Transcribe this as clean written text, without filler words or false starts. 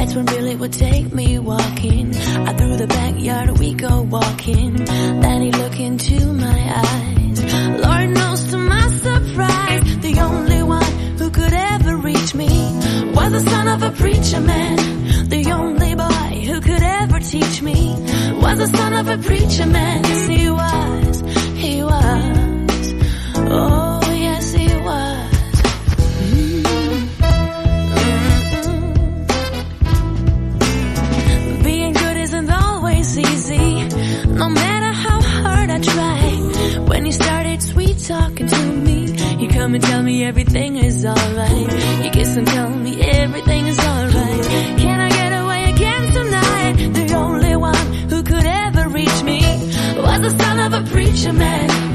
That's when Billy would take me walking. Out through the backyard we go walking. Then he'd look into my eyes. Lord knows to my surprise, the only one who could ever reach me was the son of a preacher man. The only boy who could ever teach me was the son of a preacher man. Yes, he was. He was. Oh, yes, he was. Being good isn't always easy, no matter how hard I try. When you started sweet talking to me, you come and tell me everything is alright. You kiss and tell me everything is alright. Can I get away again tonight? The only one who could ever reach me was the son of a preacher man.